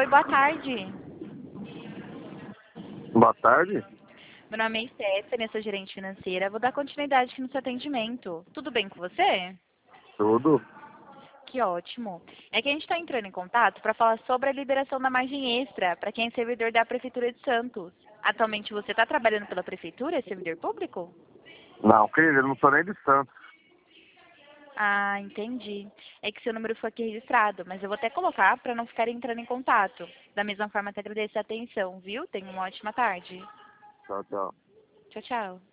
Oi, boa tarde. Boa tarde. Meu nome é Stephanie, eu sou gerente financeira. Vou dar continuidade aqui no seu atendimento. Tudo bem com você? Tudo? Que ótimo. É que a gente está entrando em contato para falar sobre a liberação da margem extra para quem é servidor da Prefeitura de Santos. Atualmente você está trabalhando pela Prefeitura, é servidor público? Não, querido, eu não sou nem de Santos. Ah, entendi. É que seu número foi aqui registrado, mas eu vou até colocar para não ficar entrando em contato. Da mesma forma, te agradeço a atenção, viu? Tenha uma ótima tarde. Tchau, tchau. Tchau, tchau.